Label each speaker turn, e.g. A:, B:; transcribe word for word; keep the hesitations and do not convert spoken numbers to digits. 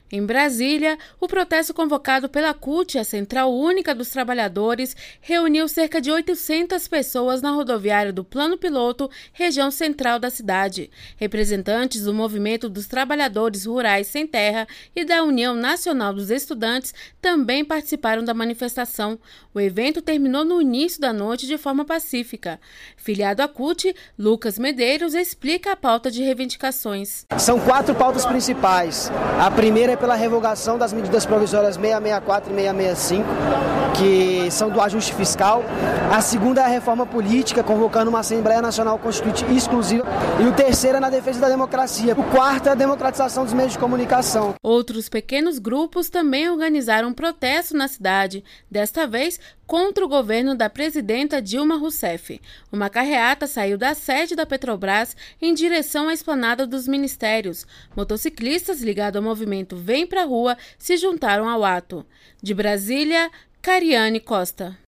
A: Em Brasília, o protesto convocado pela C U T, a Central Única dos Trabalhadores, reuniu cerca de oitocentas pessoas na rodoviária do Plano Piloto, região central da cidade. Representantes do Movimento dos Trabalhadores Rurais Sem Terra e da União Nacional dos Estudantes também participaram da manifestação. O evento terminou no início da noite de forma pacífica. Filiado à C U T, Lucas Medeiros explica a pauta de reivindicações.
B: São quatro pautas principais. A primeira é pela revogação das medidas provisórias seiscentos e sessenta e quatro e seiscentos e sessenta e cinco, que são do ajuste fiscal. A segunda é a reforma política, convocando uma Assembleia Nacional Constituinte exclusiva. E o terceiro é na defesa da democracia. O quarto é a democratização dos meios de comunicação.
A: Outros pequenos grupos também organizaram um protesto na cidade, desta vez contra o governo da presidenta Dilma Rousseff. Uma carreata saiu da sede da Petrobras em direção à esplanada dos ministérios. Motociclistas ligados ao movimento Vem Pra Rua se juntaram ao ato. De Brasília, Cariane Costa.